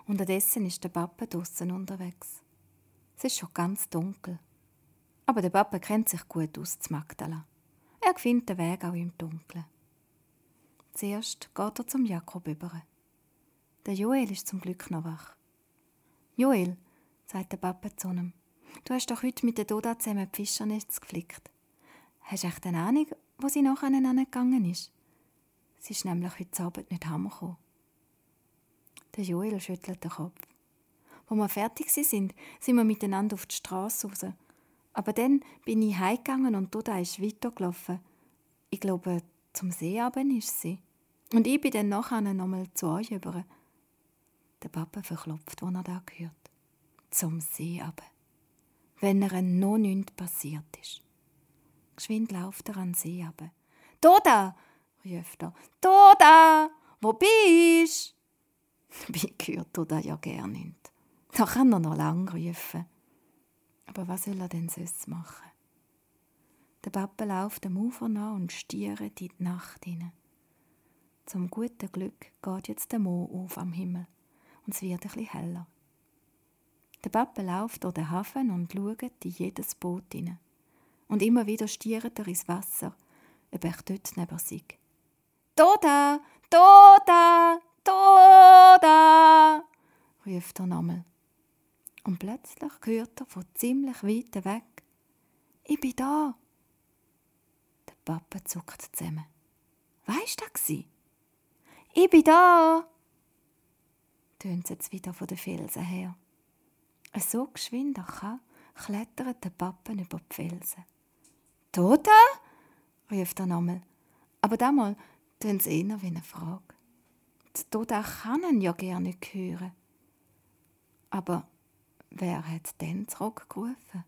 Unterdessen ist der Papa draussen unterwegs. Es ist schon ganz dunkel. Aber der Papa kennt sich gut aus zu Magdala. Er findet den Weg auch im Dunkeln. Zuerst geht er zum Jakob über. Der Joel ist zum Glück noch wach. «Joel», sagt der Papa zu ihm, «du hast doch heute mit der Doda zusammen die Fischernetze geflickt. Hast du echt eine Ahnung, wo sie nachher gegangen ist? Sie ist nämlich heute Abend nicht heimgekommen.» Der Joel schüttelt den Kopf. Als wir fertig sind wir miteinander auf die Straße raus. Aber dann bin ich heimgegangen und Doda ist weitergelaufen. Ich glaube, zum See runter ist sie. Und ich bin dann nachher nochmal zu euch über. Der Papa verklopft, als er das hört. Zum See runter. Wenn ihr noch nichts passiert ist. Geschwind läuft er an den See runter. «Doda!» ruft er. «Doda! Wo bist du?» Dabei hört Doda ja gar nicht. Da kann er noch lange rufen. Aber was soll er denn sonst machen? Der Papa läuft am Ufer nach und stiert in die Nacht hinein. Zum guten Glück geht jetzt der Mond auf am Himmel und es wird etwas heller. Der Papa läuft durch den Hafen und schaut in jedes Boot hinein. Und immer wieder stiert er ins Wasser, ob er dort neben sei. «Doda! Doda! Doda!» ruft er nochmal. Und plötzlich hört er von ziemlich weit weg: «Ich bin da!» Der Papa zuckt zusammen. «Weisst du das? Ich bin da!» tönt es jetzt wieder von den Felsen her. So geschwind er kann, klettert der Papa über die Felsen. «Doda?» ruft er nochmal. Aber damals tönt es eher wie eine Frage. Die Doda kann ihn ja gerne nicht hören. Aber wer hat denn zurückgerufen?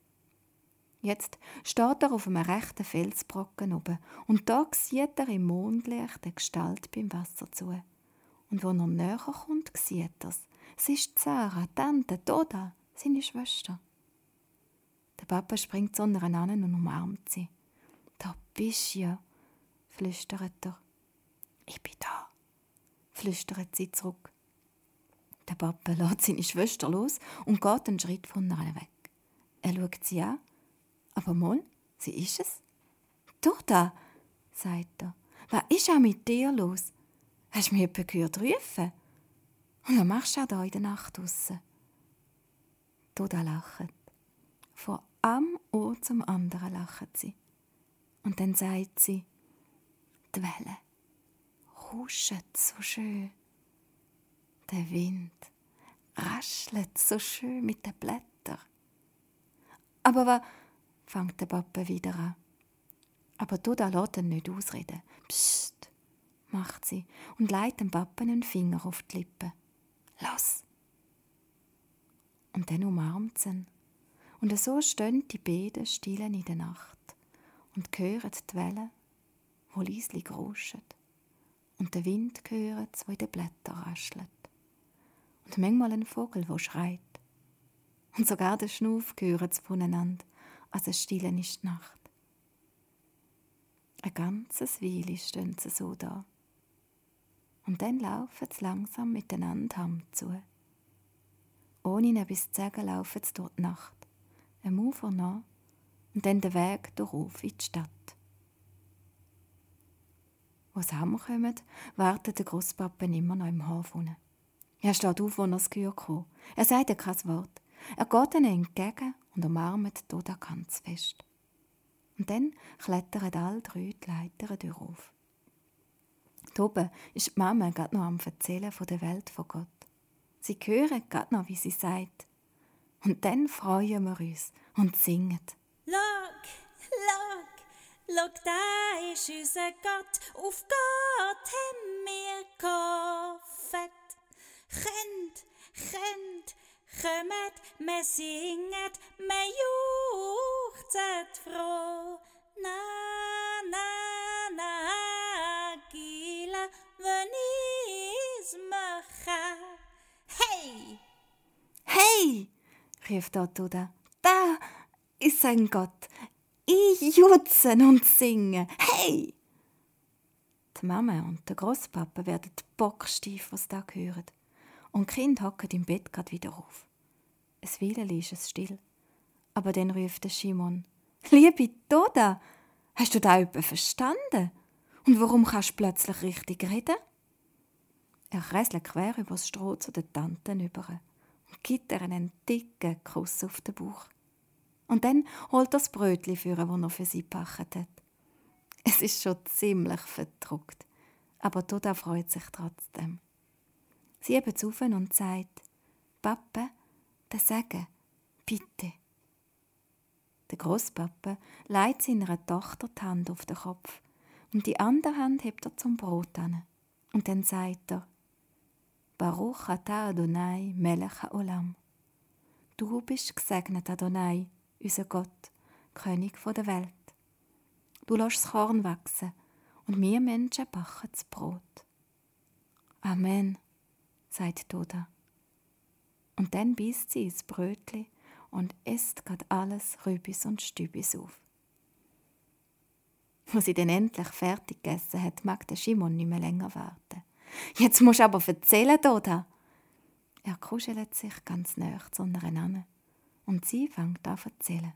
Jetzt steht er auf einem rechten Felsbrocken oben und da sieht er im Mondlicht eine Gestalt beim Wasser zu. Und als er näher kommt, sieht er es. Es ist Sarah, Tante, Doda, seine Schwester. Der Papa springt zu ihr an und umarmt sie. «Da bist du ja», flüstert er. «Ich bin da», flüstert sie zurück. Der Papa lässt seine Schwester los und geht einen Schritt von ihr weg. Er schaut sie an, aber mal, sie ist es. «Doda», sagt er, «was ist auch mit dir los? Hast du mich jemand gehört rufen? Und was machst du auch da in der Nacht draussen?» Doda lacht. Von einem Ohr zum anderen lacht sie. Und dann sagt sie: «Die Wellen rauschen so schön. Der Wind raschelt so schön mit den Blättern.» «Aber was?» fängt der Papa wieder an. Aber Doda lässt ihn nicht ausreden. «Psst», macht sie und legt dem Papa einen Finger auf die Lippe. «Los!» Und dann umarmt sie ihn. Und so stehen die beiden still in der Nacht und hören die Wellen, die leislich rauschen. Und den Wind hören, der in den Blättern raschelt. Und manchmal ein Vogel, der schreit. Und sogar den Schnuff hören sie voneinander, als es still ist die Nacht. Ein ganzes Weile stehen sie so da. Und dann laufen sie langsam miteinander heimzu. Ohne ihnen etwas zu sagen, laufen sie durch die Nacht, am Ufer nach und dann den Weg durch in die Stadt. Als sie heimkommen, wartet der Grosspapa immer noch im Hof unten. Er steht auf, als er das Gehör kommt. Er sagt kein Wort. Er geht ihnen entgegen und umarmt Doda ganz fest. Und dann klettern alle drei die Leiter durch auf. Oben ist die Mama gerade noch am Erzählen von der Welt von Gott. Sie hören gerade noch, wie sie sagt. Und dann freuen wir uns und singen. Look, da ist unser Gott, auf Gott haben wir gehofft. Kommt, wir singen, wir juchzen froh. Na, Gila, wenn ich's mache. Hey! «Hey!» rief Doda. «Da ist ein Gott. Ich jutzen und singen. Hey!» Die Mama und der Grosspapa werden bocksteif, was da hören. und die Kinder hocken im Bett grad wieder auf. Ein Weilchen ist es still. Aber dann ruft der Simon: «Liebe Toda, hast du da etwas verstanden? Und warum kannst du plötzlich richtig reden?» Er kräselt quer übers Stroh zu der Tante über und gibt ihr einen dicken Kuss auf den Bauch. Und dann holt er das Brötchen für, das er für sie gepackt hat. Es ist schon ziemlich verdruckt, aber Toda freut sich trotzdem. Sie hebt es auf und sagt: «Papa, den Segen, bitte.» Der Grosspapa legt seiner Tochter die Hand auf den Kopf und die andere Hand hebt er zum Brot an. Und dann sagt er: «Baruch atah Adonai melech haolam.» Du bist gesegnet, Adonai, unser Gott, König der Welt. Du lässt das Korn wachsen und wir Menschen backen das Brot. Amen, sagt Toda. Und dann beißt sie ins Brötli und isst grad alles Rübis und Stübis auf. Als sie dann endlich fertig gegessen hat, mag der Simon nicht mehr länger warten. «Jetzt musst du aber erzählen, Toda!» Er kuschelt sich ganz nahe zu ihr an und sie fängt an zu erzählen.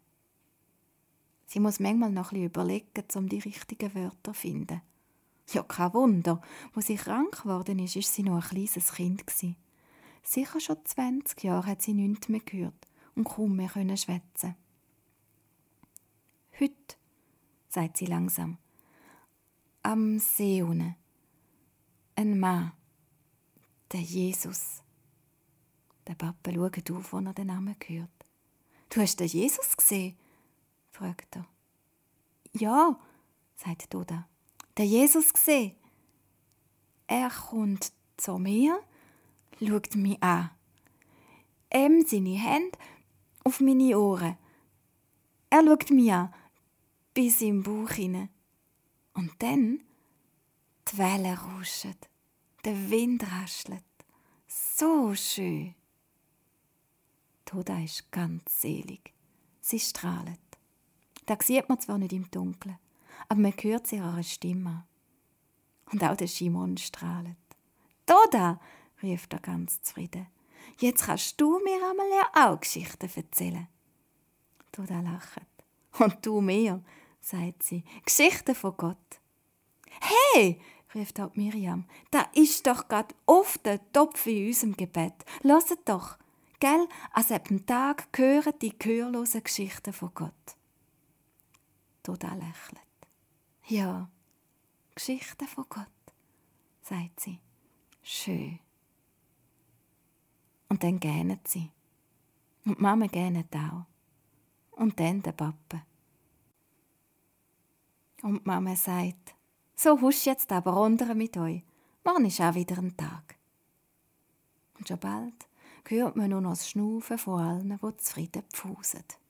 Sie muss manchmal noch ein bisschen überlegen, um die richtigen Wörter zu finden. Ja, kein Wunder. Als sie krank geworden ist, war sie noch ein kleines Kind. Sicher schon 20 Jahre hat sie nichts mehr gehört und kaum mehr schwätzen. «Heute», sagt sie langsam, «am See unten, ein Mann, der Jesus.» Der Papa schaut auf, als er den Namen hört. «Du hast den Jesus gesehen?» fragt er. «Ja», sagt Toda, «den Jesus gesehen. Er kommt zu mir, schaut mich an. Seine Hände auf meine Ohren. Er schaut mich an, bis im Bauch hinein. Und dann die Wellen rauschen, der Wind raschelt. So schön.» Toda ist ganz selig. Sie strahlt. Das sieht man zwar nicht im Dunkeln, aber man hört sie ihrer Stimme an. Und auch der Simon strahlt. «Toda!» rief er ganz zufrieden. «Jetzt kannst du mir einmal auch Geschichten erzählen.» Toda lacht. «Und du mir», sagt sie, «Geschichten von Gott.» «Hey!» rief dort Miriam, «da ist doch grad oft der Topf in unserem Gebet. Hört doch, gell, an diesem Tag hören die gehörlosen Geschichten von Gott.» Toda lächelt. «Ja, Geschichten von Gott», sagt sie. «Schön.» Und dann gähnt sie. Und die Mama gähnt auch. Und dann der Papa. Und die Mama sagt: «So husch jetzt aber runter mit euch. Morgen ist auch wieder ein Tag.» Und schon bald hört man nur noch das Schnaufen von allen, die zufrieden pfusen.